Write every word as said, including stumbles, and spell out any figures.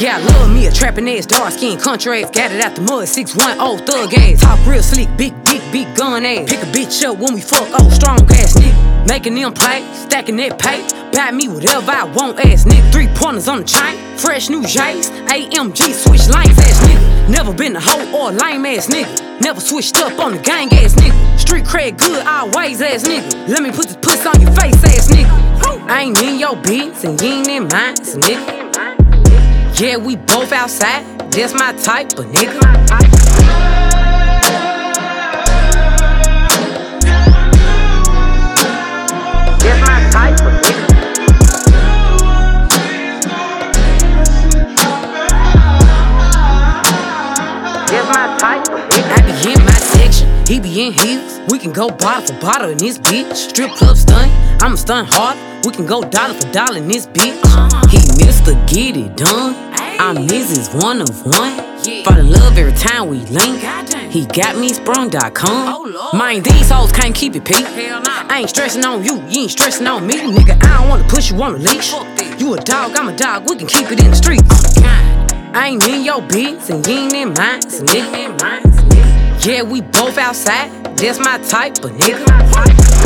Yeah, I love me a trappin' ass, dark skin, country ass, got it out the mud, six one oh thug ass. Talk real slick, big dick, big gun ass. Pick a bitch up when we fuck, oh, strong ass nigga. Making them play, stacking that pay. Buy me whatever I want, ass nigga. Three pointers on the chain, fresh new J's, A M G, switch lanes, ass nigga. Never been a hoe or a lame ass nigga. Never switched up on the gang ass nigga. Street cred good always, ass nigga. Let me put this puss on your face, ass nigga. I ain't in your beats and you ain't in mine, so nigga. Yeah, we both outside, that's my type, but nigga. That's my type, but nigga. That's my type, but nigga. I be in my section, he be in his. We can go bottle for bottle in this bitch. Strip club stunt, I'ma stunt hard. We can go dollar for dollar in this bitch. He Mister Get It Done. I'm Missus One of One. Fall in love every time we link. He got me sprung dot com. Mind these hoes can't keep it peak. I ain't stressing on you, you ain't stressing on me. Nigga, I don't wanna push you on a leash. You a dog, I'm a dog, we can keep it in the streets. I ain't in your beats and you ain't in mine, so nigga. Yeah, we both outside, that's my type, but nigga.